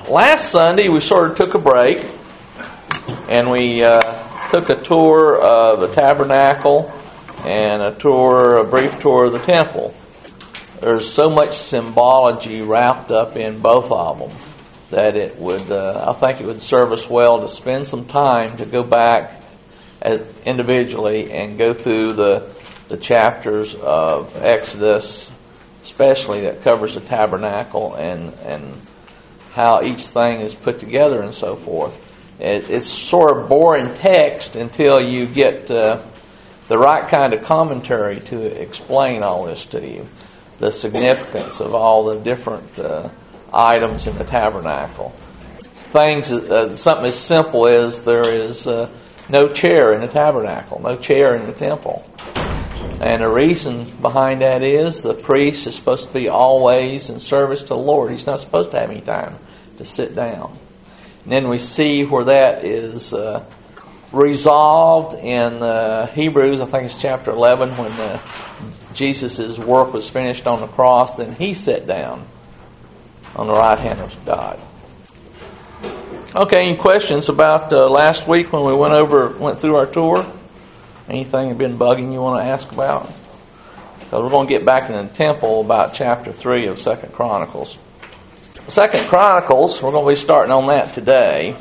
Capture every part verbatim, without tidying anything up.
last Sunday we sort of took a break and we uh, took a tour of the tabernacle and a tour, a brief tour of the temple. There's so much symbology wrapped up in both of them that it would, uh, I think it would serve us well to spend some time to go back at, individually and go through the the chapters of Exodus, especially that covers the tabernacle and and how each thing is put together and so forth. It, it's sort of boring text until you get uh, the right kind of commentary to explain all this to you. The significance of all the different uh, items in the tabernacle. Things, uh, something as simple as there is uh, no chair in the tabernacle, no chair in the temple. And the reason behind that is the priest is supposed to be always in service to the Lord. He's not supposed to have any time to sit down. And then we see where that is uh, resolved in uh, Hebrews, I think it's chapter eleven, when uh, Jesus' work was finished on the cross. Then he sat down on the right hand of God. Okay, any questions about uh, last week when we went over, went through our tour? Anything that's been bugging you want to ask about? So we're going to get back in the temple about chapter three of Second Chronicles. Second Chronicles, we're going to be starting on that today.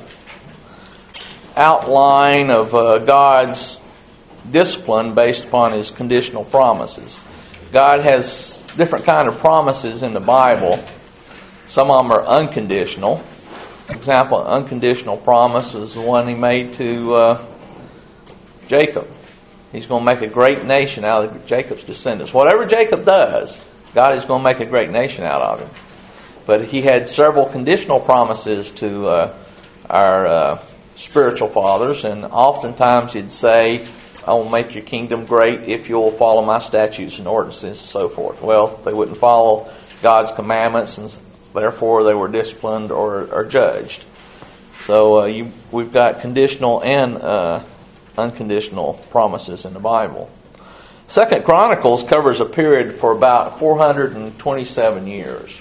Outline of uh, God's discipline based upon His conditional promises. God has different kind of promises in the Bible. Some of them are unconditional. For example, an unconditional promise is the one He made to uh, Jacob. He's going to make a great nation out of Jacob's descendants. Whatever Jacob does, God is going to make a great nation out of him. But He had several conditional promises to uh, our uh, spiritual fathers, and oftentimes He'd say, I will make your kingdom great if you'll follow my statutes and ordinances and so forth. Well, they wouldn't follow God's commandments, and therefore they were disciplined or, or judged. So uh, you, we've got conditional and uh, unconditional promises in the Bible. Second Chronicles covers a period for about four hundred twenty-seven years.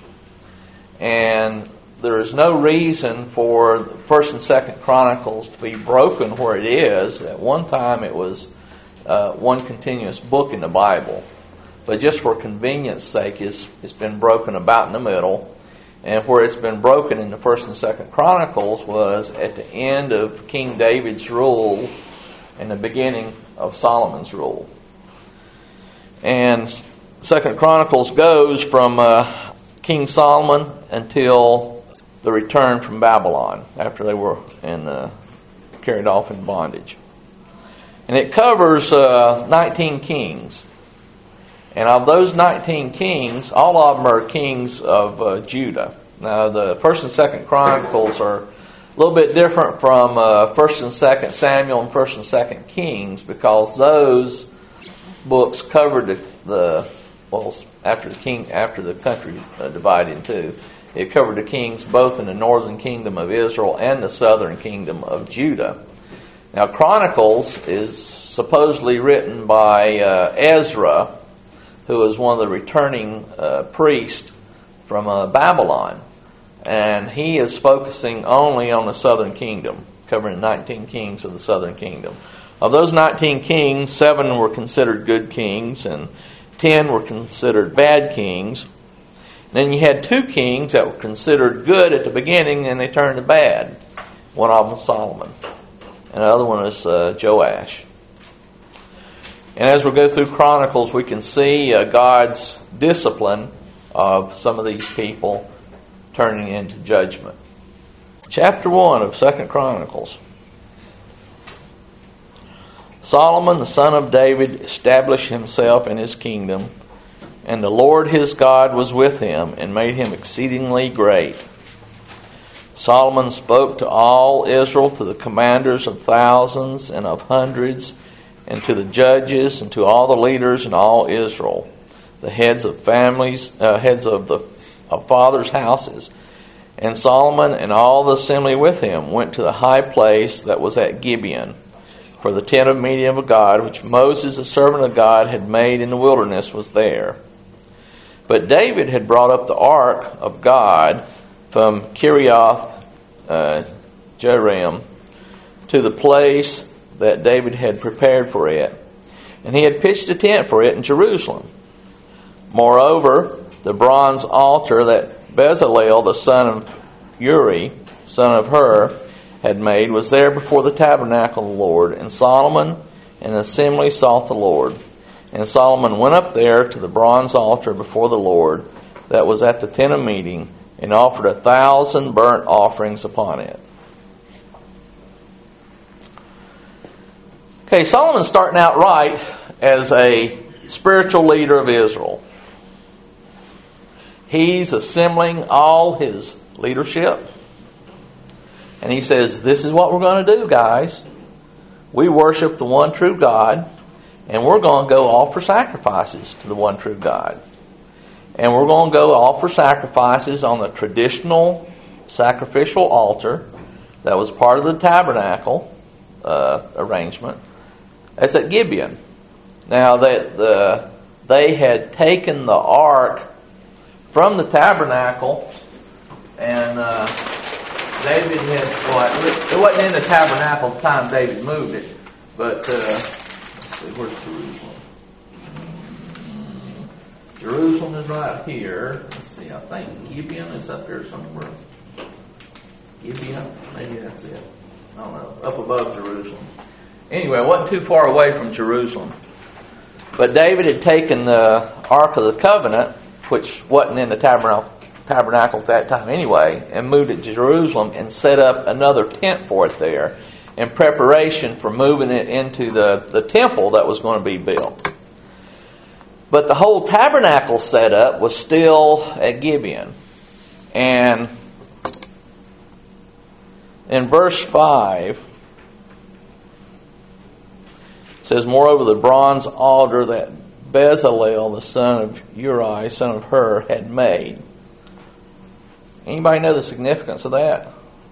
And there is no reason for First and Second Chronicles to be broken where it is. At one time it was uh, one continuous book in the Bible. But just for convenience sake, it's, it's been broken about in the middle. And where it's been broken in the First and Second Chronicles was at the end of King David's rule and the beginning of Solomon's rule. And Second Chronicles goes from uh, King Solomon until the return from Babylon, after they were in, uh, carried off in bondage. And it covers uh, nineteen kings. And of those nineteen kings, all of them are kings of uh, Judah. Now, the First and Second Chronicles are a little bit different from uh, First and Second Samuel and First and Second Kings, because those books covered the, the well after the king after the country uh, divided in two. It covered the kings both in the northern kingdom of Israel and the southern kingdom of Judah. Now, Chronicles is supposedly written by uh, Ezra, who was one of the returning uh, priests from uh, Babylon. And he is focusing only on the southern kingdom, covering nineteen kings of the southern kingdom. Of those nineteen kings, seven were considered good kings and ten were considered bad kings. And then you had two kings that were considered good at the beginning and they turned to bad. One of them was Solomon. And the other one is uh, Joash. And as we go through Chronicles, we can see uh, God's discipline of some of these people turning into judgment. Chapter one of Second Chronicles. Solomon, the son of David, established himself in his kingdom, and the Lord his God was with him and made him exceedingly great. Solomon spoke to all Israel, to the commanders of thousands and of hundreds, and to the judges, and to all the leaders in all Israel, the heads of families, uh, heads of the of fathers' houses. And Solomon and all the assembly with him went to the high place that was at Gibeon, for the tent of meeting of God, which Moses, the servant of God, had made in the wilderness, was there. But David had brought up the ark of God from Kiriath uh, Jehoram, to the place that David had prepared for it. And he had pitched a tent for it in Jerusalem. Moreover, the bronze altar that Bezalel, the son of Uri, son of Hur, had made, was there before the tabernacle of the Lord. And Solomon and the assembly sought the Lord. And Solomon went up there to the bronze altar before the Lord that was at the tent of meeting, and offered a thousand burnt offerings upon it. Okay, Solomon's starting out right as a spiritual leader of Israel. He's assembling all his leadership. And he says, this is what we're going to do, guys. We worship the one true God, and we're going to go offer sacrifices to the one true God. And we're going to go offer sacrifices on the traditional sacrificial altar that was part of the tabernacle uh, arrangement. That's at Gibeon. Now, that the they had taken the ark from the tabernacle, and uh, David had, well, it wasn't in the tabernacle at the time David moved it, but uh, let's see, where's Jerusalem? Jerusalem is right here. Let's see, I think Gibeon is up there somewhere. Gibeon, maybe that's it. I don't know, up above Jerusalem. Anyway, it wasn't too far away from Jerusalem. But David had taken the Ark of the Covenant, which wasn't in the tabernacle, tabernacle at that time anyway, and moved it to Jerusalem and set up another tent for it there in preparation for moving it into the, the temple that was going to be built. But the whole tabernacle setup was still at Gibeon. And in verse five, it says, moreover, the bronze altar that Bezalel, the son of Uri, son of Hur, had made. Anybody know the significance of that?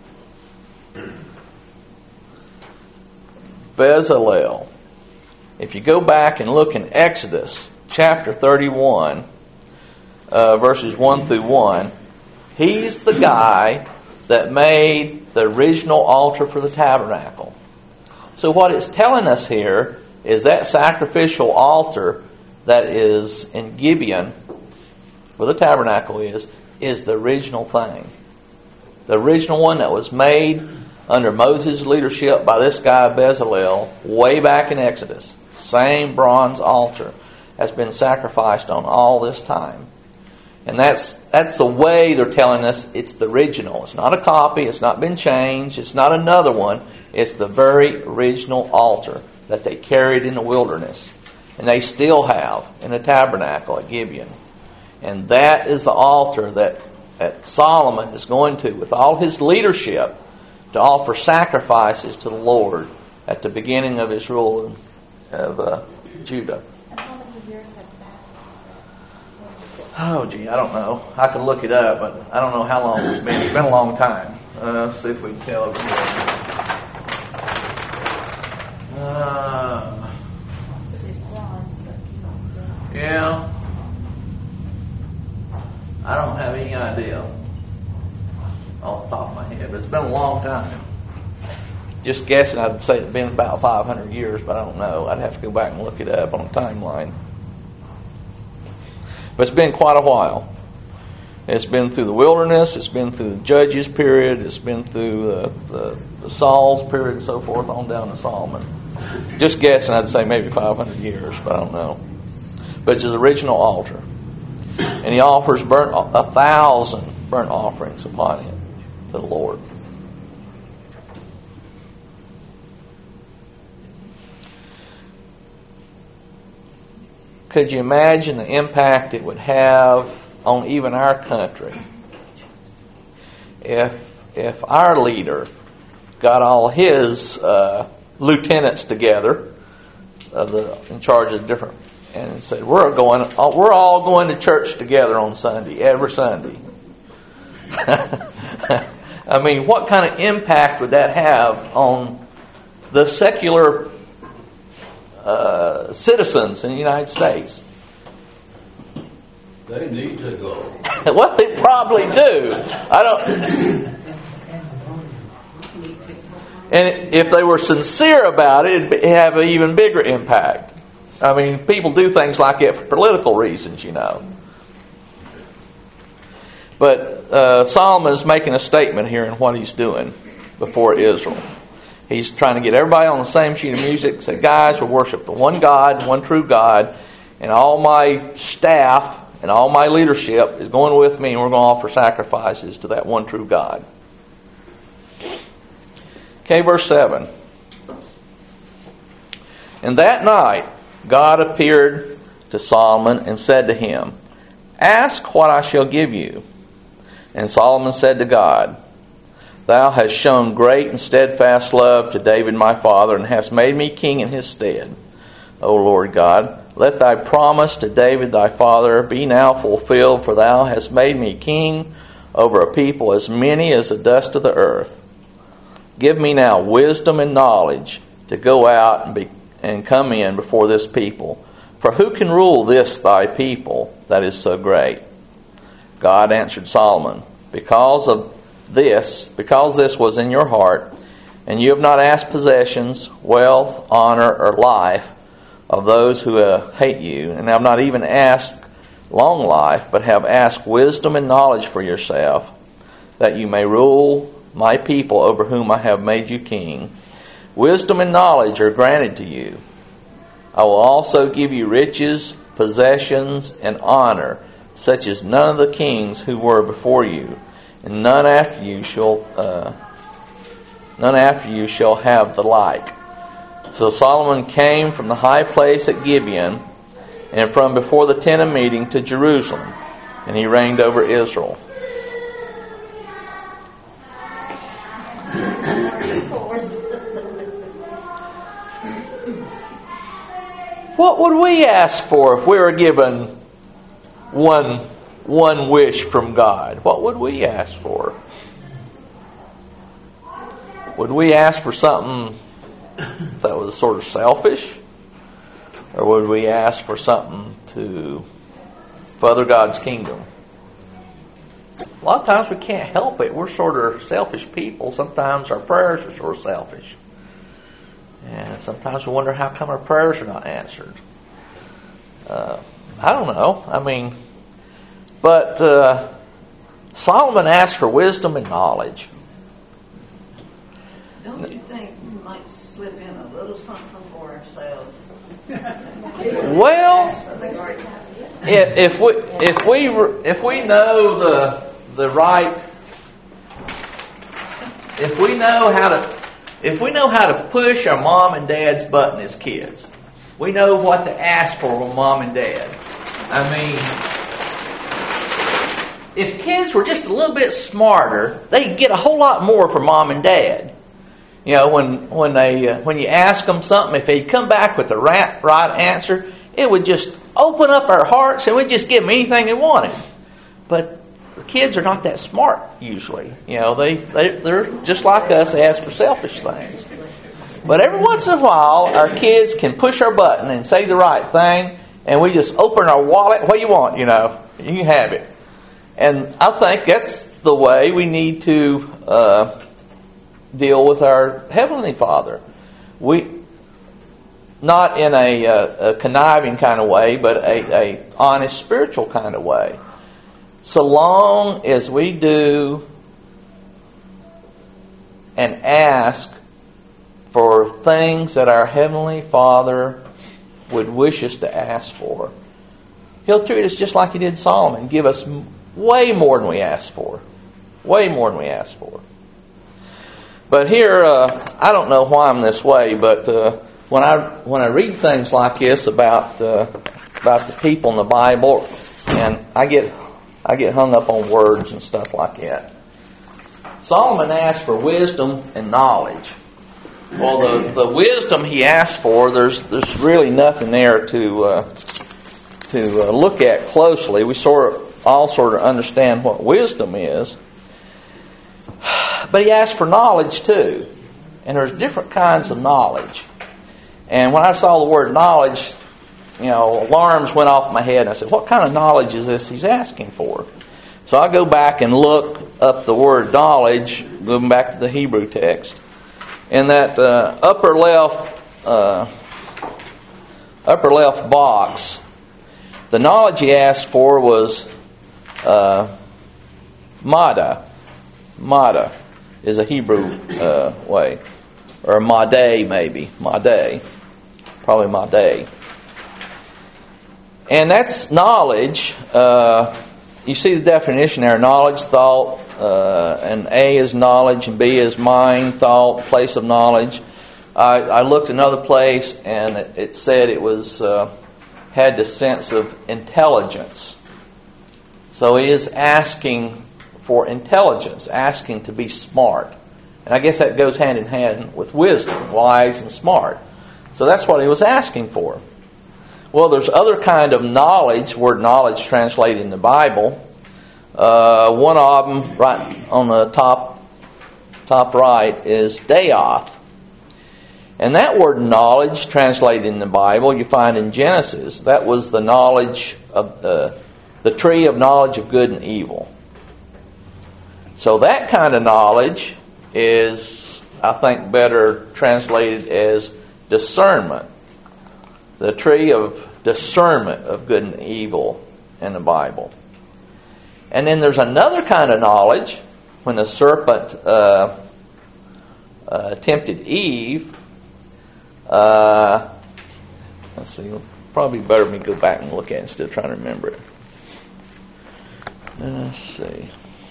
Bezalel. If you go back and look in Exodus chapter thirty-one, uh, verses one through one, he's the guy that made the original altar for the tabernacle. So what it's telling us here is that sacrificial altar that is in Gibeon, where the tabernacle is, is the original thing. The original one that was made under Moses' leadership by this guy Bezalel way back in Exodus. Same bronze altar has been sacrificed on all this time. And that's that's the way they're telling us it's the original. It's not a copy. It's not been changed. It's not another one. It's the very original altar that they carried in the wilderness. And they still have in the tabernacle at Gibeon. And that is the altar that, that Solomon is going to, with all his leadership, to offer sacrifices to the Lord at the beginning of his rule of uh, Judah. And how many years have passed? Oh, gee, I don't know. I can look it up, but I don't know how long it's been. It's been a long time. Uh, let's see if we can tell over here. Uh, This is bronze, but you know, yeah. I don't have any idea off the top of my head, but it's been a long time. Just guessing, I'd say it's been about five hundred years, but I don't know. I'd have to go back and look it up on a timeline. But it's been quite a while. It's been through the wilderness. It's been through the Judges period. It's been through uh, the, the Saul's period and so forth, on down to Solomon. Just guessing, I'd say maybe five hundred years, but I don't know. But it's his original altar. And he offers burnt a thousand burnt offerings upon it to the Lord. Could you imagine the impact it would have on even our country if if our leader got all his uh, lieutenants together, uh, the, in charge of different, and said, "We're going, we're all going to church together on Sunday, every Sunday." I mean, what kind of impact would that have on the secular Uh, citizens in the United States? They need to go. Well, they probably do. I don't. And if they were sincere about it, it'd have an even bigger impact. I mean, people do things like that for political reasons, you know. But uh, Solomon is making a statement here in what he's doing before Israel. He's trying to get everybody on the same sheet of music. Say, guys, we worship the one God, one true God, and all my staff and all my leadership is going with me, and we're going to offer sacrifices to that one true God. Okay, verse seven. And that night God appeared to Solomon and said to him, ask what I shall give you. And Solomon said to God, thou hast shown great and steadfast love to David my father, and hast made me king in his stead. O Lord God, let thy promise to David thy father be now fulfilled, for thou hast made me king over a people as many as the dust of the earth. Give me now wisdom and knowledge to go out and, be, and come in before this people. For who can rule this thy people that is so great? God answered Solomon, because of this, because this was in your heart, and you have not asked possessions, wealth, honor, or life of those who uh, hate you, and have not even asked long life, but have asked wisdom and knowledge for yourself, that you may rule my people over whom I have made you king. Wisdom and knowledge are granted to you. I will also give you riches, possessions, and honor, such as none of the kings who were before you, and none after you shall uh, none after you shall have the like. So Solomon came from the high place at Gibeon, and from before the tent of meeting to Jerusalem, and he reigned over Israel. What would we ask for if we were given one one wish from God? What would we ask for? Would we ask for something that was sort of selfish? Or would we ask for something to further God's kingdom? A lot of times we can't help it. We're sort of selfish people. Sometimes our prayers are sort of selfish. And sometimes we wonder how come our prayers are not answered. Uh, I don't know. I mean, but uh, Solomon asked for wisdom and knowledge. Don't you think we might slip in a little something for ourselves? Well, if, if we if we if we know the the right, if we know how to if we know how to push our mom and dad's button as kids, we know what to ask for from mom and dad. I mean, if kids were just a little bit smarter, they could get a whole lot more from mom and dad. You know, when when they uh, when you ask them something, if they come back with the right, right answer, it would just open up our hearts and we'd just give them anything they wanted. But the kids are not that smart usually. You know, they, they they're just like us. They ask for selfish things. But every once in a while, our kids can push our button and say the right thing, and we just open our wallet. What do you want? You know, you can have it. And I think that's the way we need to uh, deal with our Heavenly Father. We, not in a, a, a conniving kind of way, but a, a honest spiritual kind of way. So long as we do and ask for things that our Heavenly Father would wish us to ask for, He'll treat us just like He did Solomon, give us way more than we asked for. Way more than we asked for. But here, uh, I don't know why I'm this way, but uh, when I when I read things like this about uh, about the people in the Bible, and I get I get hung up on words and stuff like that. Solomon asked for wisdom and knowledge. Well, the, the wisdom he asked for, there's there's really nothing there to uh, to uh, look at closely. We sort of all sort of understand what wisdom is. But he asked for knowledge too. And there's different kinds of knowledge. And when I saw the word knowledge, you know, alarms went off my head. And I said, what kind of knowledge is this he's asking for? So I go back and look up the word knowledge, going back to the Hebrew text. In that uh, upper left uh, upper left box, the knowledge he asked for was uh, Mada. Mada is a Hebrew uh, way, or Madeh maybe, Madeh, probably Madeh, and that's knowledge. Uh, you see the definition there: knowledge, thought, uh, and A is knowledge, and B is mind, thought, place of knowledge. I, I looked another place, and it, it said it was uh, had the sense of intelligence. So he is asking for intelligence, asking to be smart. And I guess that goes hand in hand with wisdom, wise and smart. So that's what he was asking for. Well, there's other kind of knowledge, word knowledge translated in the Bible. Uh, one of them, right on the top, top right, is Deoth. And that word knowledge, translated in the Bible, you find in Genesis. That was the knowledge of the, the tree of knowledge of good and evil. So that kind of knowledge is, I think, better translated as discernment. The tree of discernment of good and evil in the Bible. And then there's another kind of knowledge when the serpent uh, uh, tempted Eve. Uh, let's see, probably better me go back and look at it instead of trying to remember it. Let's see.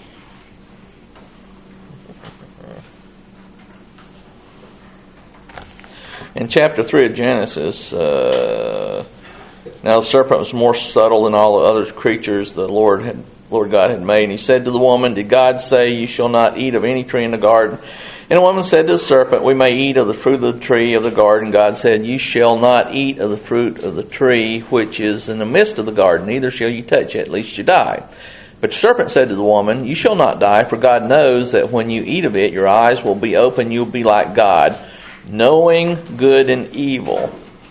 In chapter three of Genesis, uh, now the serpent was more subtle than all the other creatures the Lord had, Lord God had made. And he said to the woman, "Did God say, 'You shall not eat of any tree in the garden?' And the woman said to the serpent, 'We may eat of the fruit of the tree of the garden.' God said, 'You shall not eat of the fruit of the tree which is in the midst of the garden, neither shall you touch it, lest you die.' But the serpent said to the woman, 'You shall not die, for God knows that when you eat of it, your eyes will be open, you will be like God, knowing good and evil.'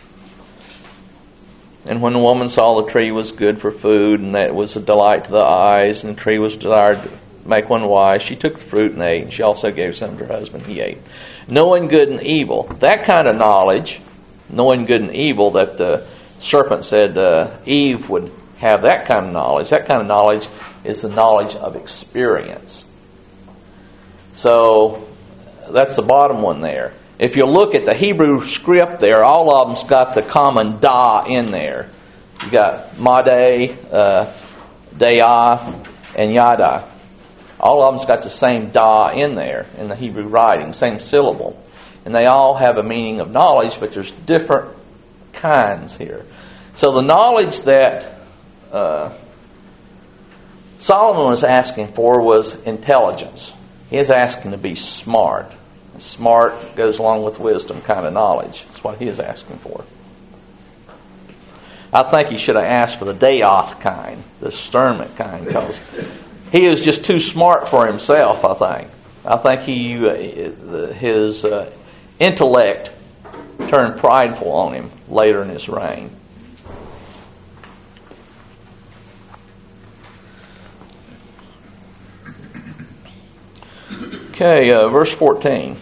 And when the woman saw the tree was good for food, and that it was a delight to the eyes, and the tree was desired to make one wise, she took the fruit and ate, and she also gave some to her husband, he ate. Knowing good and evil. That kind of knowledge, knowing good and evil, that the serpent said uh, Eve would have that kind of knowledge, that kind of knowledge is the knowledge of experience. So that's the bottom one there. If you look at the Hebrew script there, all of them's got the common da in there. You got Madeh, uh, Deoth, and Yada. All of them's got the same da in there in the Hebrew writing, same syllable. And they all have a meaning of knowledge, but there's different kinds here. So the knowledge that uh, Solomon was asking for was intelligence. He is asking to be smart. Smart goes along with wisdom kind of knowledge. That's what he is asking for. I think he should have asked for the Deoth kind, the discernment kind, because he was just too smart for himself, I think. I think he his uh, intellect turned prideful on him later in his reign. Okay, uh, verse fourteen.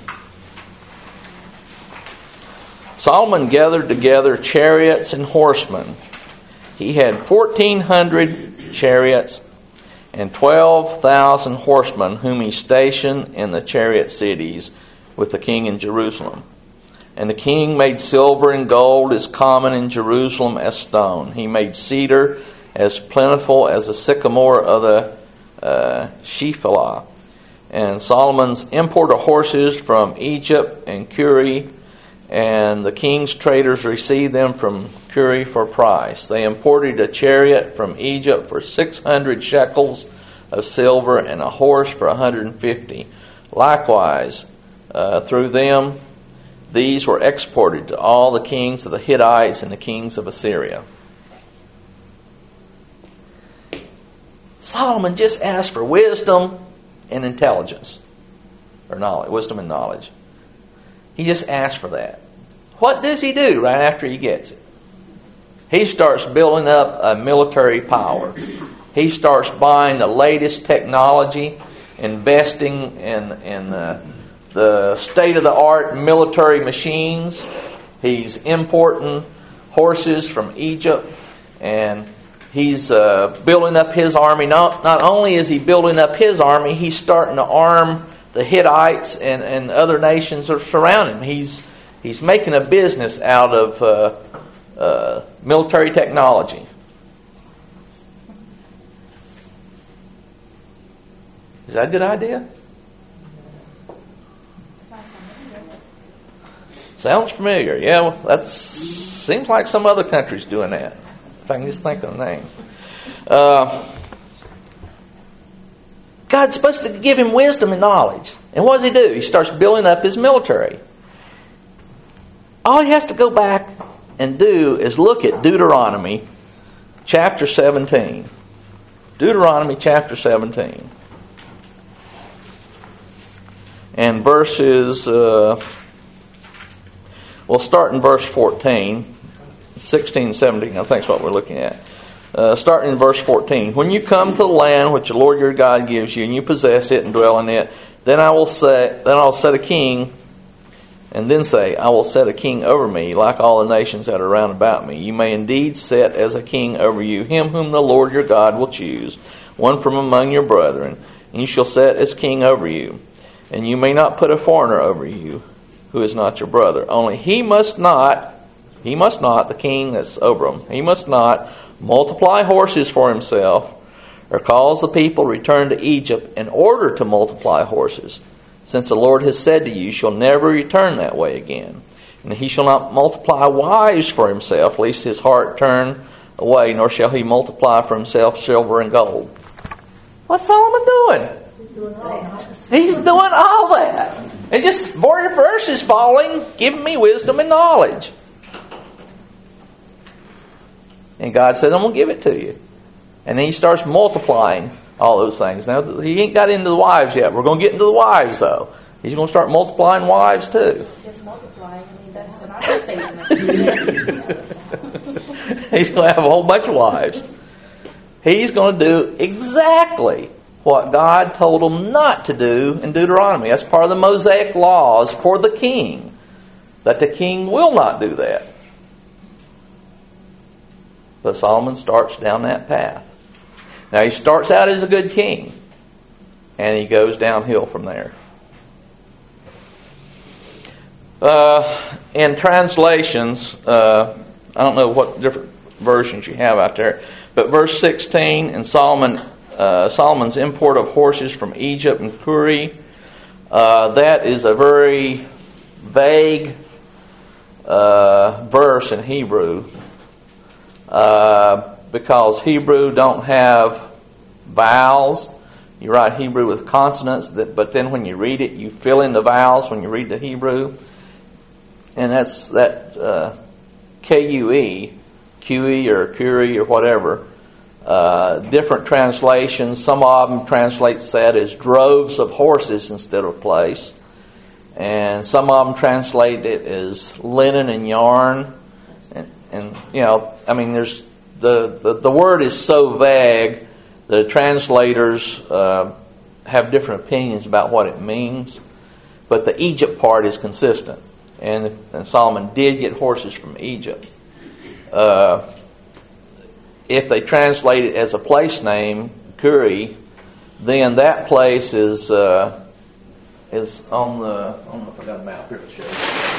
Solomon gathered together chariots and horsemen. He had fourteen hundred chariots and twelve thousand horsemen whom he stationed in the chariot cities with the king in Jerusalem. And the king made silver and gold as common in Jerusalem as stone. He made cedar as plentiful as the sycamore of the uh, Shephelah. And Solomon's imported horses from Egypt and Kuri, and the king's traders received them from Kuri for a price. They imported a chariot from Egypt for six hundred shekels of silver and a horse for one hundred fifty. Likewise, uh, through them, these were exported to all the kings of the Hittites and the kings of Assyria. Solomon just asked for wisdom and intelligence, or knowledge, wisdom and knowledge. He just asked for that. What does he do right after he gets it? He starts building up a military power. He starts buying the latest technology, investing in in uh, the state-of-the-art military machines. He's importing horses from Egypt, and he's uh, building up his army. Not, not only is he building up his army, he's starting to arm the Hittites and, and other nations that surround him. He's, he's making a business out of uh, uh, military technology. Is that a good idea? Sounds familiar. Yeah, well, that seems like some other country's doing that. If I can just think of the name. Uh, God's supposed to give him wisdom and knowledge. And what does he do? He starts building up his military. All he has to go back and do is look at Deuteronomy chapter seventeen. Deuteronomy chapter seventeen. And verses... Uh, we'll start in verse fourteen. sixteen, seventeen, I think is what we're looking at. Uh, starting in verse fourteen. When you come to the land which the Lord your God gives you, and you possess it and dwell in it, then I will set, then I will set a king, and then say, I will set a king over me, like all the nations that are round about me. You may indeed set as a king over you him whom the Lord your God will choose, one from among your brethren, and you shall set as king over you. And you may not put a foreigner over you, who is not your brother. Only he must not, he must not, the king that's over him, he must not multiply horses for himself, or cause the people to return to Egypt in order to multiply horses, since the Lord has said to you, you shall never return that way again. And he shall not multiply wives for himself, lest his heart turn away, nor shall he multiply for himself silver and gold. What's Solomon doing? He's doing all that. And just four verses falling, giving me wisdom and knowledge. And God says, I'm going to give it to you. And then he starts multiplying all those things. Now, he ain't got into the wives yet. We're going to get into the wives, though. He's going to start multiplying wives, too. Just multiplying. I mean, that's what I was thinking. He's going to have a whole bunch of wives. He's going to do exactly what God told him not to do in Deuteronomy. That's part of the Mosaic laws for the king, that the king will not do that. But Solomon starts down that path. Now he starts out as a good king, and he goes downhill from there. Uh, in translations, uh, I don't know what different versions you have out there, but verse sixteen, and Solomon Uh, Solomon's import of horses from Egypt and Kuri. Uh, that is a very vague uh, verse in Hebrew uh, because Hebrew don't have vowels. You write Hebrew with consonants, that, but then when you read it, you fill in the vowels when you read the Hebrew. And that's that uh, K U E, Q E or Kuri or whatever. Uh, different translations. Some of them translate that as droves of horses instead of place. And some of them translate it as linen and yarn. And, and you know, I mean, there's the, the, the word is so vague that translators uh, have different opinions about what it means. But the Egypt part is consistent. And, and Solomon did get horses from Egypt. Uh, If they translate it as a place name, Kuri, then that place is uh, is on the. I don't know if I got a map here to show you.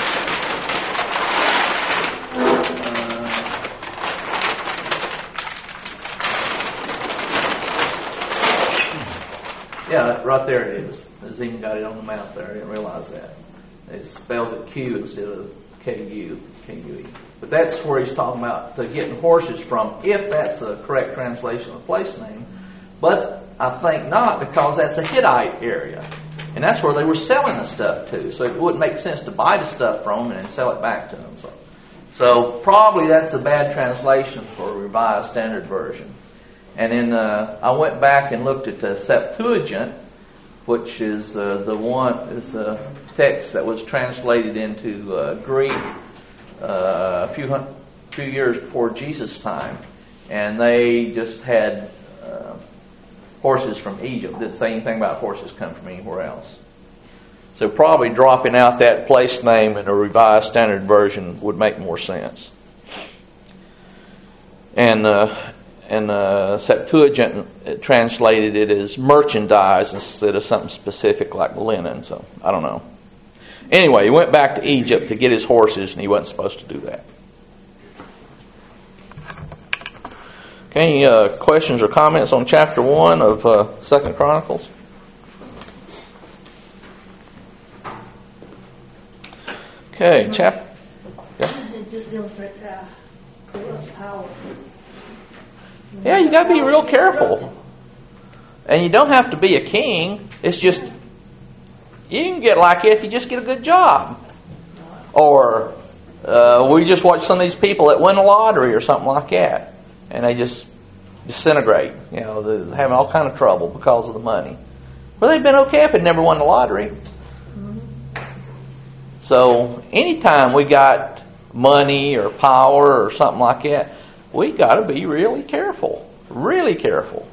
Uh, yeah, right there it is. It's even got it on the map there. I didn't realize that. It spells it Q instead of K U, K U E. But that's where he's talking about to getting horses from, if that's a correct translation of the place name. But I think not, because that's a Hittite area. And that's where they were selling the stuff to. So it wouldn't make sense to buy the stuff from them and then sell it back to them. So, so probably that's a bad translation for a Revised Standard Version. And then uh, I went back and looked at the Septuagint, which is uh, the one is a text that was translated into uh, Greek Uh, a few hundred, few years before Jesus' time, and they just had uh, horses from Egypt. Didn't say anything about horses come from anywhere else. So probably dropping out that place name in a Revised Standard Version would make more sense. And uh, and uh, Septuagint translated it as merchandise instead of something specific like linen. So I don't know. Anyway, he went back to Egypt to get his horses, and he wasn't supposed to do that. Okay, any uh, questions or comments on chapter one of uh, Second Chronicles? Okay, chapter. Yeah. It just illustrates how corrupt power. Yeah, you got to be real careful, and you don't have to be a king. It's just you can get like it if you just get a good job, or uh, we just watch some of these people that win a lottery or something like that, and they just disintegrate. You know, they're having all kind of trouble because of the money. Well, they'd been okay if they'd never won the lottery. So anytime we got money or power or something like that, we got to be really careful, really careful.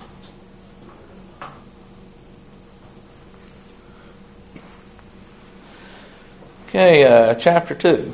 Okay, uh, chapter two.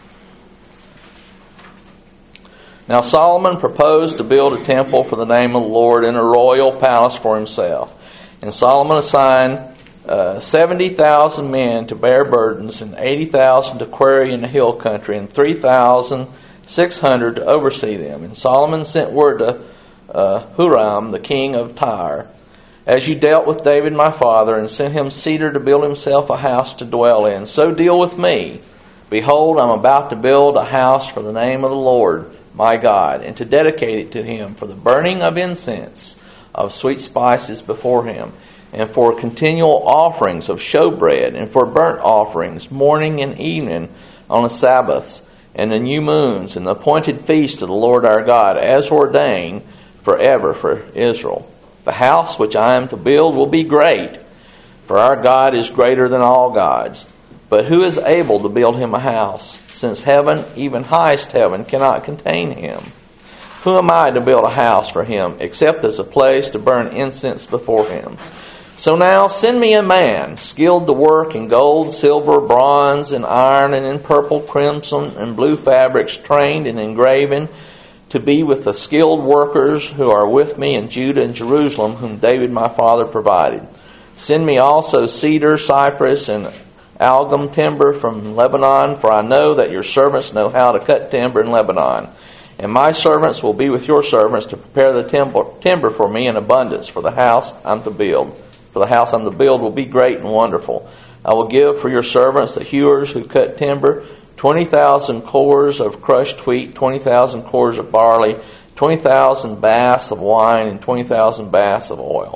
Now Solomon proposed to build a temple for the name of the Lord in a royal palace for himself. And Solomon assigned uh, seventy thousand men to bear burdens, and eighty thousand to quarry in the hill country, and three thousand six hundred to oversee them. And Solomon sent word to uh, Huram, the king of Tyre, as you dealt with David my father, and sent him cedar to build himself a house to dwell in, so deal with me. Behold, I'm about to build a house for the name of the Lord my God, and to dedicate it to him for the burning of incense of sweet spices before him, and for continual offerings of showbread, and for burnt offerings morning and evening on the Sabbaths, and the new moons, and the appointed feast of the Lord our God, as ordained forever for Israel. The house which I am to build will be great, for our God is greater than all gods. But who is able to build him a house, since heaven, even highest heaven, cannot contain him? Who am I to build a house for him, except as a place to burn incense before him? So now send me a man, skilled to work in gold, silver, bronze, and iron, and in purple, crimson, and blue fabrics, trained in engraving, to be with the skilled workers who are with me in Judah and Jerusalem, whom David my father provided. Send me also cedar, cypress, and algum timber from Lebanon, for I know that your servants know how to cut timber in Lebanon. And my servants will be with your servants to prepare the timber, timber for me in abundance for the house I'm to build. For the house I'm to build will be great and wonderful. I will give for your servants, the hewers who cut timber, twenty thousand cores of crushed wheat, twenty thousand cores of barley, twenty thousand baths of wine, and twenty thousand baths of oil.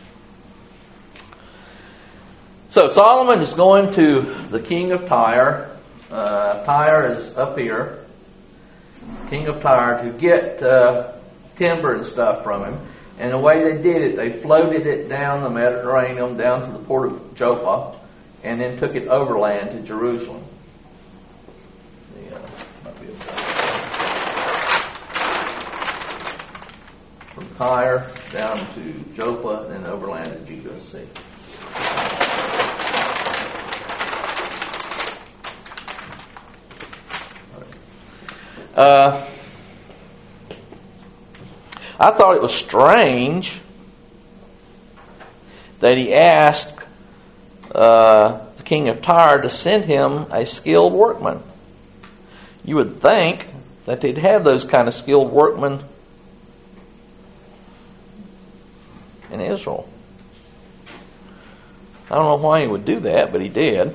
So Solomon is going to the king of Tyre. Uh, Tyre is up here. King of Tyre, to get uh, timber and stuff from him. And the way they did it, they floated it down the Mediterranean, down to the port of Joppa, and then took it overland to Jerusalem. The, uh, might be from Tyre down to Joppa, and then overland to Judah. See. Uh, I thought it was strange that he asked uh, the king of Tyre to send him a skilled workman. You would think that they'd have those kind of skilled workmen in Israel. I don't know why he would do that, but he did.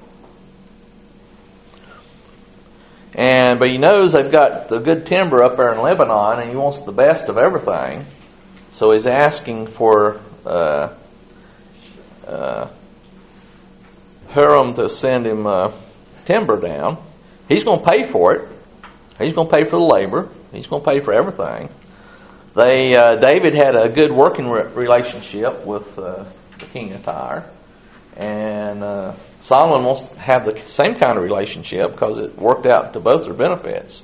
And but he knows they've got the good timber up there in Lebanon, and he wants the best of everything. So he's asking for uh, uh, Huram to send him uh, timber down. He's going to pay for it. He's going to pay for the labor. He's going to pay for everything. They uh, David had a good working re- relationship with uh, the king of Tyre, and uh, Solomon wants to have the same kind of relationship because it worked out to both their benefits.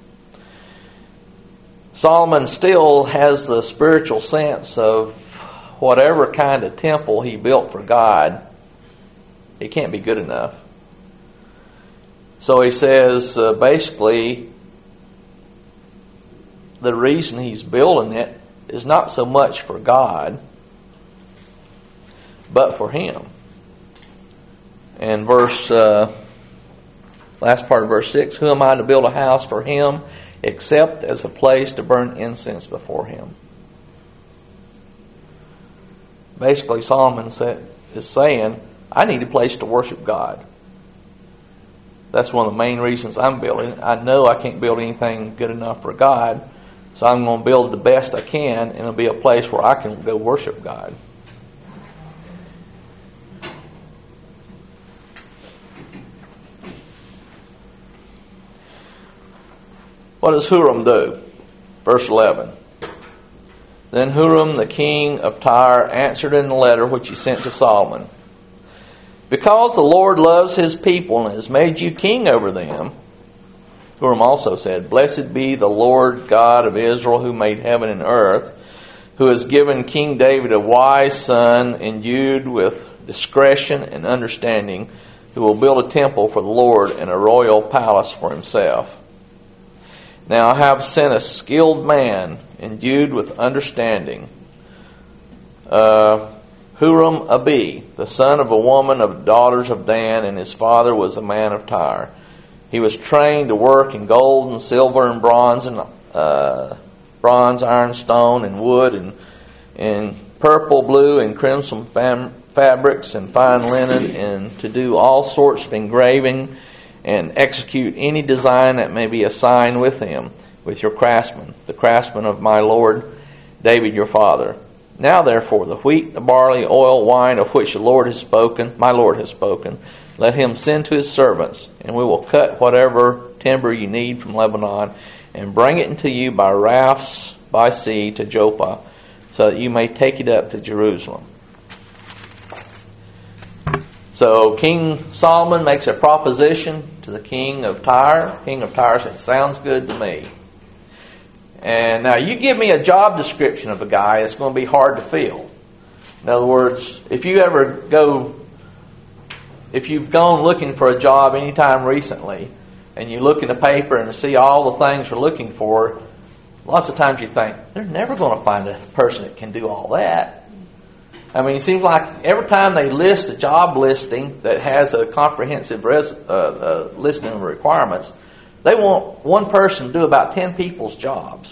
Solomon still has the spiritual sense of whatever kind of temple he built for God, it can't be good enough. So he says, uh, basically, the reason he's building it is not so much for God, but for him. And verse, uh, last part of verse six, who am I to build a house for him except as a place to burn incense before him? Basically, Solomon said, is saying, I need a place to worship God. That's one of the main reasons I'm building. I know I can't build anything good enough for God, so I'm going to build the best I can, and it'll be a place where I can go worship God. What does Huram do? Verse eleven. Then Huram, the king of Tyre, answered in the letter which he sent to Solomon, because the Lord loves his people and has made you king over them. Huram also said, blessed be the Lord God of Israel, who made heaven and earth, who has given King David a wise son, endued with discretion and understanding, who will build a temple for the Lord and a royal palace for himself. Now I have sent a skilled man, endued with understanding, uh, Huram Abi, the son of a woman of the daughters of Dan, and his father was a man of Tyre. He was trained to work in gold and silver and bronze and uh, bronze, iron, stone, and wood, and and purple, blue, and crimson fam- fabrics and fine linen, and to do all sorts of engraving and execute any design that may be assigned with him, with your craftsmen, the craftsmen of my lord David your father. Now therefore, the wheat, the barley, oil, wine, of which the Lord has spoken, my Lord has spoken, let him send to his servants, and we will cut whatever timber you need from Lebanon, and bring it into you by rafts by sea to Joppa, so that you may take it up to Jerusalem. So King Solomon makes a proposition to the king of Tyre. King of Tyre said, sounds good to me. And now you give me a job description of a guy, it's going to be hard to fill. In other words, if you ever go, if you've gone looking for a job anytime recently, and you look in the paper and see all the things you're looking for, lots of times you think, they're never going to find a person that can do all that. I mean, it seems like every time they list a job listing that has a comprehensive res, uh, uh, listing of requirements, they want one person to do about ten people's jobs.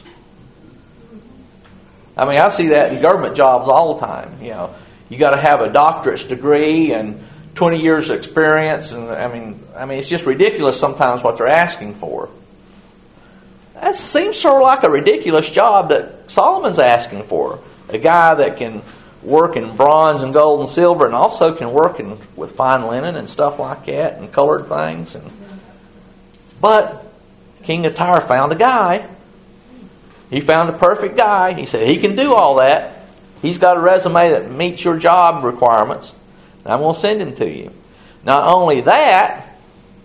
I mean, I see that in government jobs all the time. You know, you got to have a doctorate's degree and twenty years of experience, and I mean, I mean, it's just ridiculous sometimes what they're asking for. That seems sort of like a ridiculous job that Solomon's asking for. A guy that can work in bronze and gold and silver, and also can work in, with fine linen and stuff like that, and colored things. And but King of Tyre found a guy. He found a perfect guy. He said he can do all that. He's got a resume that meets your job requirements, and I'm going to send him to you. Not only that,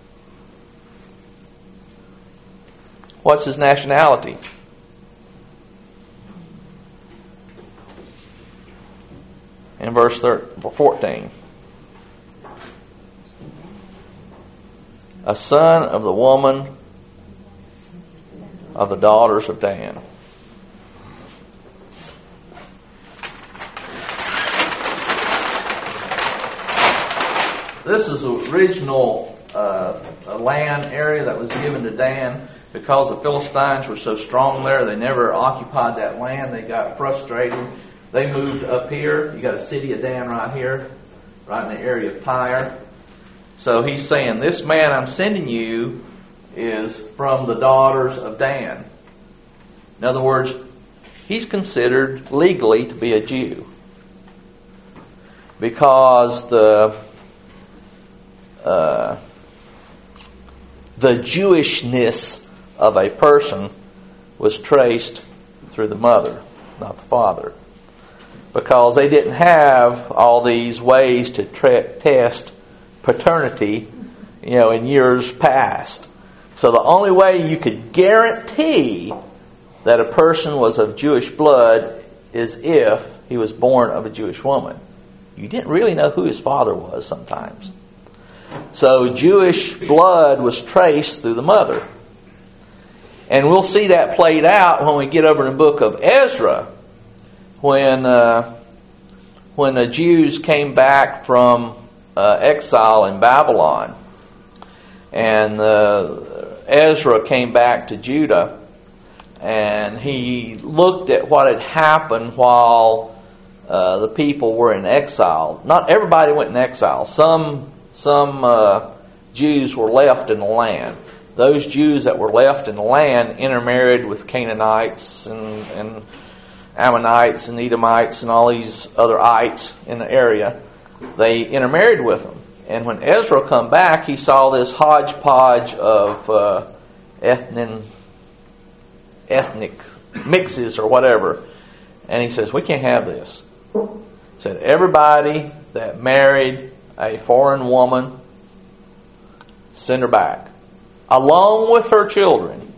what's his nationality? In verse fourteen. A son of the woman of the daughters of Dan. This is the original uh, land area that was given to Dan. Because the Philistines were so strong there, they never occupied that land. They got frustrated. They moved up here. You got a city of Dan right here, right in the area of Tyre. So he's saying, this man I'm sending you is from the daughters of Dan. In other words, he's considered legally to be a Jew. Because the uh, the Jewishness of a person was traced through the mother, not the father. Because they didn't have all these ways to tra- test paternity, you know, in years past. So the only way you could guarantee that a person was of Jewish blood is if he was born of a Jewish woman. You didn't really know who his father was sometimes. So Jewish blood was traced through the mother. And we'll see that played out when we get over in the book of Ezra, when uh, when the Jews came back from uh, exile in Babylon. And uh, Ezra came back to Judah, and he looked at what had happened while uh, the people were in exile. Not everybody went in exile. Some some uh, Jews were left in the land. Those Jews that were left in the land intermarried with Canaanites and, and Ammonites and Edomites and all these other ites in the area. They intermarried with them. And when Ezra come back, he saw this hodgepodge of uh, ethnic, ethnic mixes or whatever. And he says, we can't have this. He said, everybody that married a foreign woman, send her back, along with her children.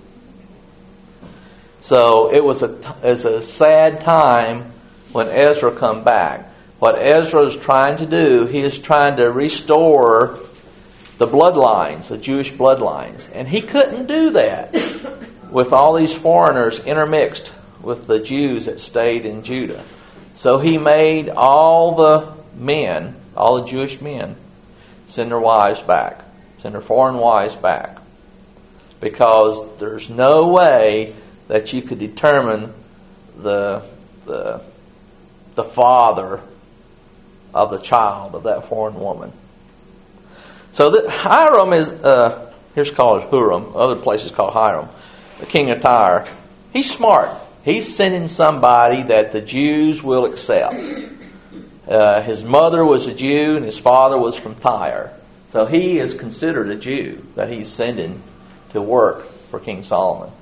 So it was a, it was a sad time when Ezra come back. What Ezra is trying to do, he is trying to restore the bloodlines, the Jewish bloodlines. And he couldn't do that with all these foreigners intermixed with the Jews that stayed in Judah. So he made all the men, all the Jewish men, send their wives back, send their foreign wives back. Because there's no way that you could determine the the the father of the child of that foreign woman. So that Hiram is, uh, here's called Huram, other places called Hiram, the king of Tyre. He's smart. He's sending somebody that the Jews will accept. Uh, his mother was a Jew and his father was from Tyre. So he is considered a Jew that he's sending to work for King Solomon.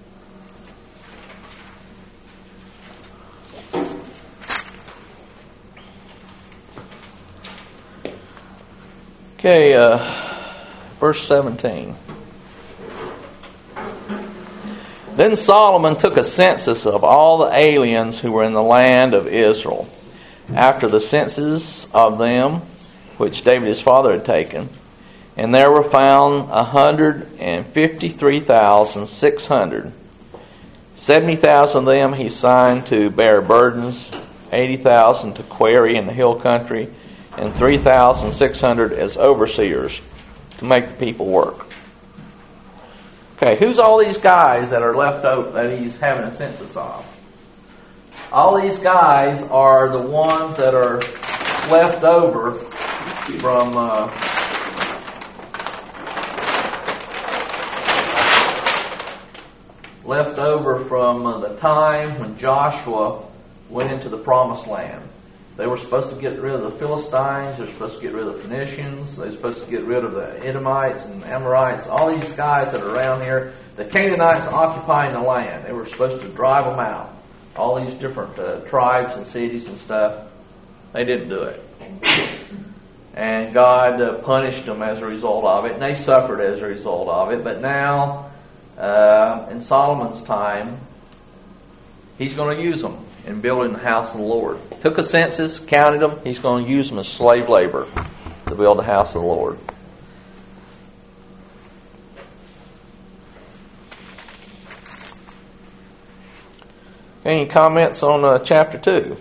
Okay, uh, verse seventeen. Then Solomon took a census of all the aliens who were in the land of Israel, after the census of them which David his father had taken. And there were found a hundred and fifty-three thousand six hundred. Seventy thousand of them he assigned to bear burdens, eighty thousand to quarry in the hill country, and three thousand six hundred as overseers to make the people work. Okay, who's all these guys that are left over that he's having a census of? All these guys are the ones that are left over from uh, left over from uh, the time when Joshua went into the promised land. They were supposed to get rid of the Philistines. They were supposed to get rid of the Phoenicians. They were supposed to get rid of the Edomites and Amorites. All these guys that are around here. The Canaanites occupying the land. They were supposed to drive them out. All these different uh, tribes and cities and stuff. They didn't do it. And God uh, punished them as a result of it. And they suffered as a result of it. But now, uh, in Solomon's time, he's going to use them in building the house of the Lord. Took a census, counted them. He's going to use them as slave labor to build the house of the Lord. Any comments on uh, chapter two?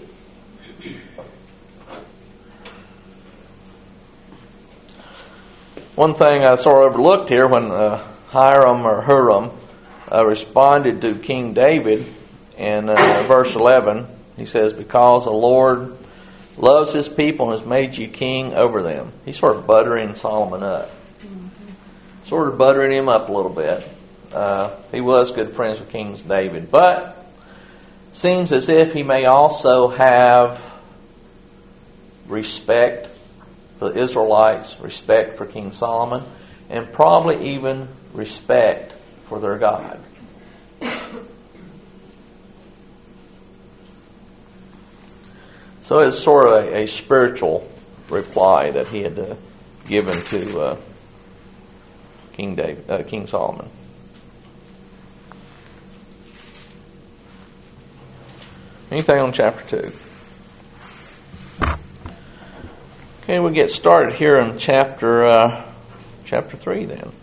One thing I sort of overlooked here when uh, Hiram or Huram uh, responded to King David in uh, verse eleven, he says, because the Lord loves his people and has made you king over them. He's sort of buttering Solomon up. Mm-hmm. Sort of buttering him up a little bit. Uh, he was good friends with King David. But it seems as if he may also have respect for the Israelites, respect for King Solomon, and probably even respect for their God. So it's sort of a, a spiritual reply that he had uh, given to uh, King David, uh, King Solomon. Anything on chapter two? Okay, we'll get started here in chapter uh, chapter three then.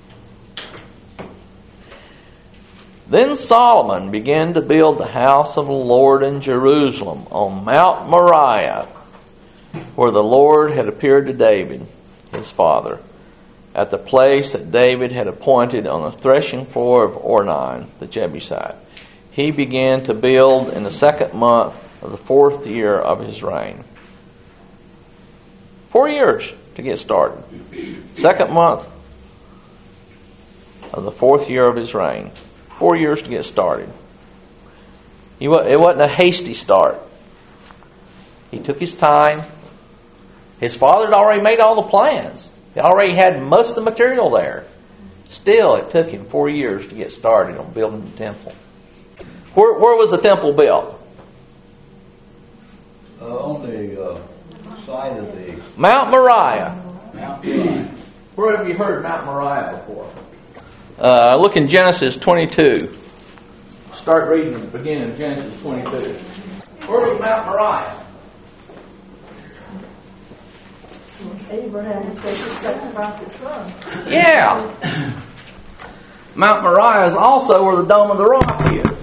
Then Solomon began to build the house of the Lord in Jerusalem on Mount Moriah, where the Lord had appeared to David, his father, at the place that David had appointed on the threshing floor of Ornan, the Jebusite. He began to build in the second month of the fourth year of his reign. Four years to get started. Second month of the fourth year of his reign. Four years to get started. He, it wasn't a hasty start. He took his time. His father had already made all the plans. He already had most of the material there. Still, it took him four years to get started on building the temple. Where, where was the temple built? Uh, on the uh, side of the Mount Moriah. Mount Moriah. Where have you heard Mount Moriah before? Uh, look in Genesis twenty-two. Start reading at the beginning of Genesis twenty-two. Where was Mount Moriah? Abraham was going to sacrifice his son. Yeah. Mount Moriah is also where the Dome of the Rock is.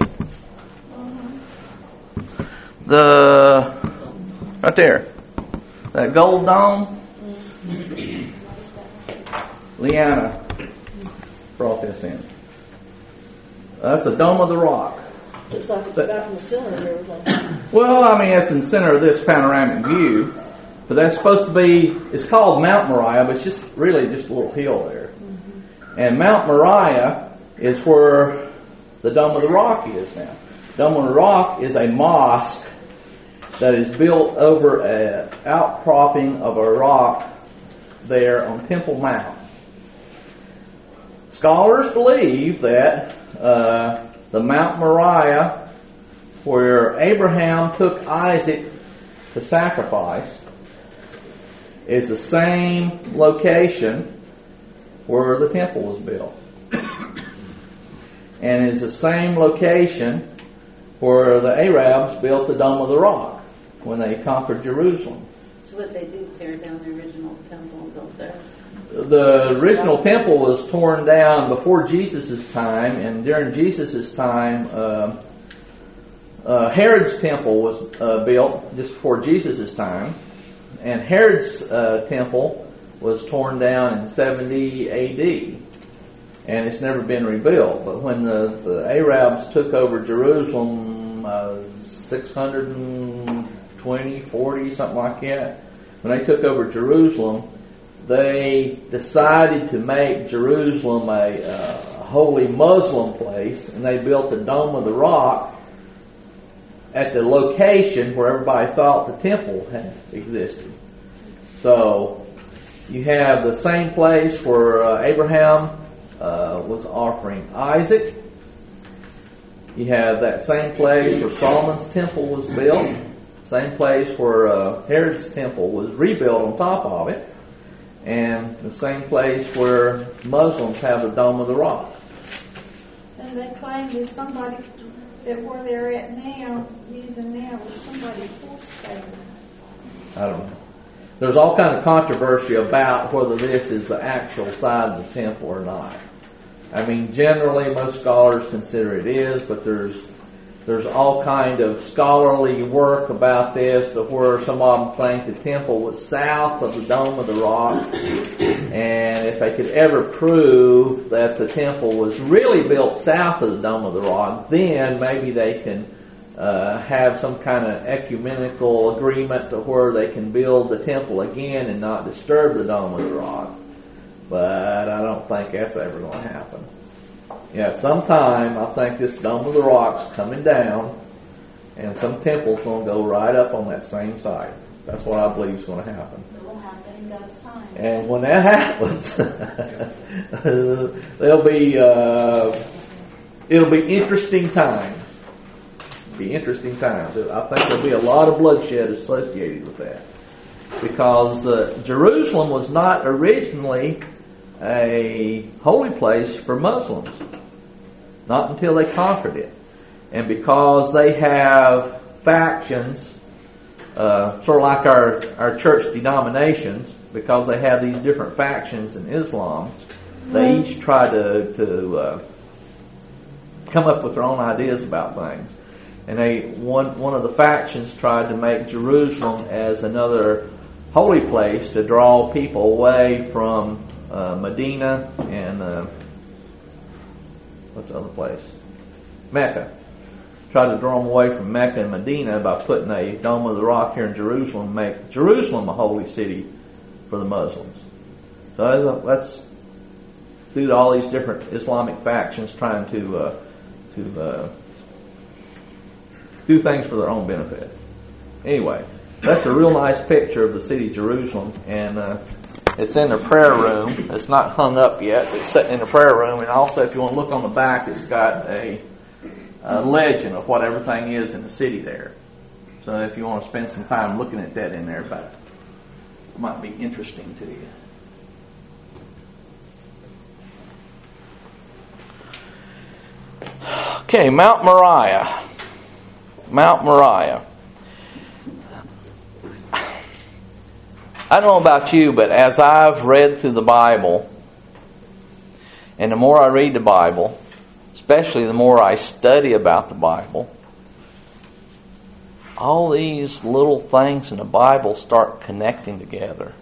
The right there. That gold dome. Leanna brought this in. That's the Dome of the Rock. Looks like it's back in the center of everything. Well, I mean, it's in the center of this panoramic view. But that's supposed to be, it's called Mount Moriah, but it's just really just a little hill there. Mm-hmm. And Mount Moriah is where the Dome of the Rock is now. Dome of the Rock is a mosque that is built over an outcropping of a rock there on Temple Mount. Scholars believe that uh, the Mount Moriah, where Abraham took Isaac to sacrifice, is the same location where the temple was built. And is the same location where the Arabs built the Dome of the Rock when they conquered Jerusalem. So what they do, tear down the original temple and build theirs? The original temple was torn down before Jesus' time, and during Jesus' time, uh, uh, Herod's temple was uh, built just before Jesus' time. And Herod's uh, temple was torn down in seventy A D, and it's never been rebuilt. But when the, the Arabs took over Jerusalem, uh, six hundred twenty, forty, something like that, when they took over Jerusalem, they decided to make Jerusalem a, uh, a holy Muslim place, and they built the Dome of the Rock at the location where everybody thought the temple had existed. So you have the same place where uh, Abraham uh, was offering Isaac. You have that same place where Solomon's temple was built. Same place where uh, Herod's temple was rebuilt on top of it. And the same place where Muslims have the Dome of the Rock. And they claim that somebody, that where they're at now, using now, was somebody's horse stable. I don't know. There's all kind of controversy about whether this is the actual side of the temple or not. I mean, generally, most scholars consider it is, but there's there's all kind of scholarly work about this, to where some of them think the temple was south of the Dome of the Rock, and if they could ever prove that the temple was really built south of the Dome of the Rock, then maybe they can uh, have some kind of ecumenical agreement to where they can build the temple again and not disturb the Dome of the Rock. But I don't think that's ever going to happen. Yeah, at some time, I think this Dome of the Rock's coming down, and some temple's going to go right up on that same site. That's what I believe is going to happen. It will happen in God's time. And when that happens, there'll be uh, it'll be interesting times. Be interesting times. I think there'll be a lot of bloodshed associated with that, because uh, Jerusalem was not originally a holy place for Muslims. Not until they conquered it. And because they have factions uh, sort of like our, our church denominations, because they have these different factions in Islam, they each try to, to uh, come up with their own ideas about things. And they one one of the factions tried to make Jerusalem as another holy place to draw people away from uh, Medina and uh, what's the other place? Mecca. Tried to draw them away from Mecca and Medina by putting a Dome of the Rock here in Jerusalem and make Jerusalem a holy city for the Muslims. So that's due to all these different Islamic factions trying to uh, to uh, do things for their own benefit. Anyway, that's a real nice picture of the city of Jerusalem, and uh, it's in the prayer room. It's not hung up yet. It's sitting in the prayer room, and also if you want to look on the back, it's got a, a legend of what everything is in the city there. So if you want to spend some time looking at that in there, but it might be interesting to you. Okay, Mount Moriah. Mount Moriah. I don't know about you, but as I've read through the Bible, and the more I read the Bible, especially the more I study about the Bible, all these little things in the Bible start connecting together.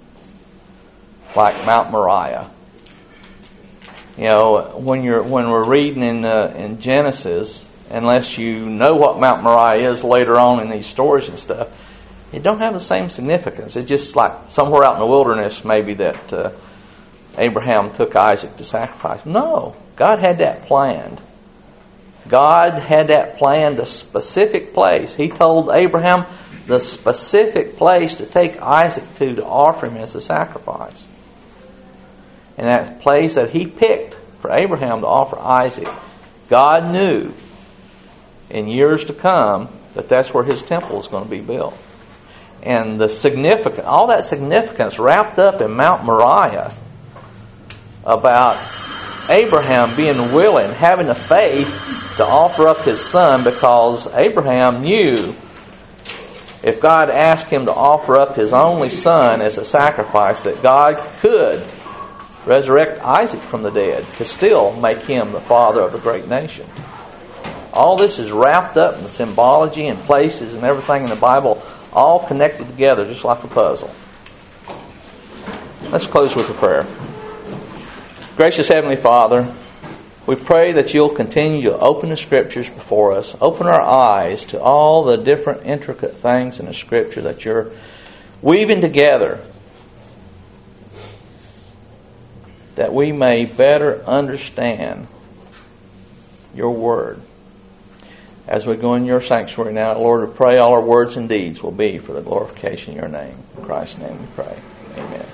Like Mount Moriah. You know, when you're when we're reading in uh, in Genesis, unless you know what Mount Moriah is later on in these stories and stuff, it don't have the same significance. It's just like somewhere out in the wilderness, maybe that uh, Abraham took Isaac to sacrifice. No, God had that planned. God had that planned, the specific place. He told Abraham the specific place to take Isaac to to offer him as a sacrifice. And that place that he picked for Abraham to offer Isaac, God knew in years to come that that's where his temple is going to be built. And the significance, all that significance wrapped up in Mount Moriah about Abraham being willing, having the faith to offer up his son, because Abraham knew if God asked him to offer up his only son as a sacrifice, that God could resurrect Isaac from the dead to still make him the father of a great nation. All this is wrapped up in the symbology and places and everything in the Bible, all connected together just like a puzzle. Let's close with a prayer. Gracious Heavenly Father, we pray that you'll continue to open the Scriptures before us, open our eyes to all the different intricate things in the Scripture that you're weaving together, that we may better understand your Word. As we go in your sanctuary now, Lord, we pray all our words and deeds will be for the glorification of your name. In Christ's name we pray. Amen.